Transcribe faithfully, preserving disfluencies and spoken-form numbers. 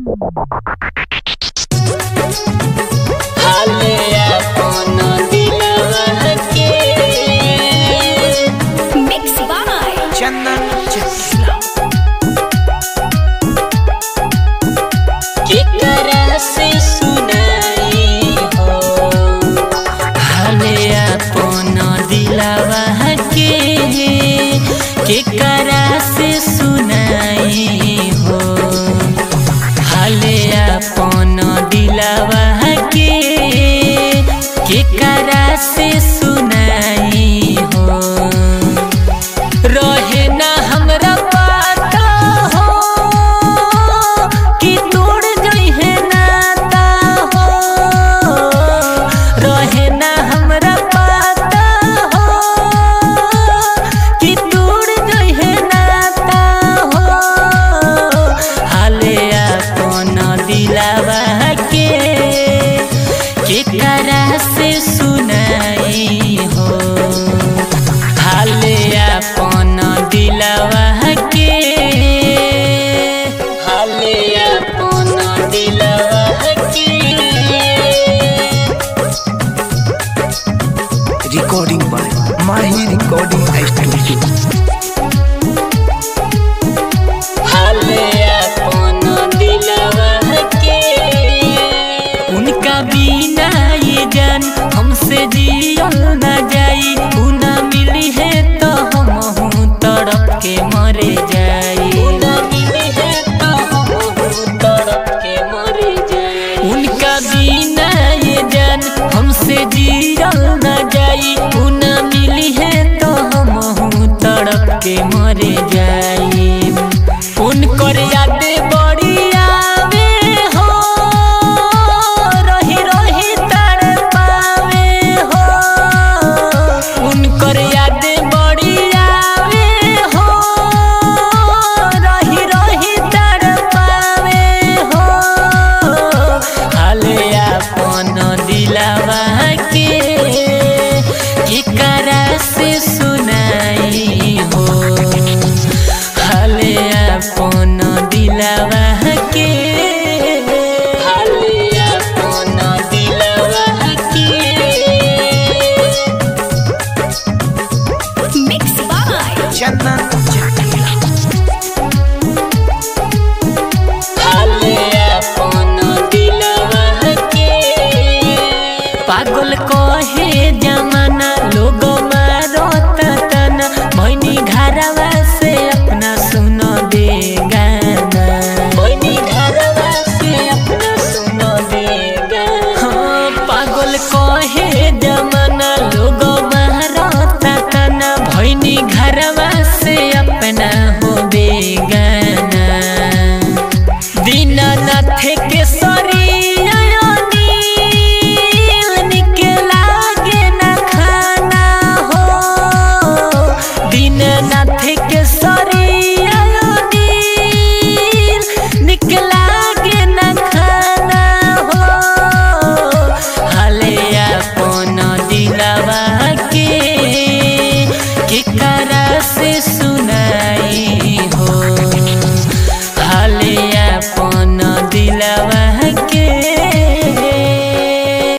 हाले अपन दिलवा के Mixed by चंदन चित्रा केकरा से सुनाई हो। हाले अपन दिलवा के केकरा से सुनाई हो। हाले अपन दिलवा के केकरा से सुनाई हो। रहे ना हमरा पता हो कि तोड़ जइहे नाता हो। रहे ना हमरा पता हो कि तोड़ जइहे नाता हो। हाले अपन दिलवा के केकरा से सुनाई हो। हाले अपन दिलवा के हाले अपन दिलवा के recording by Mahi recording studio.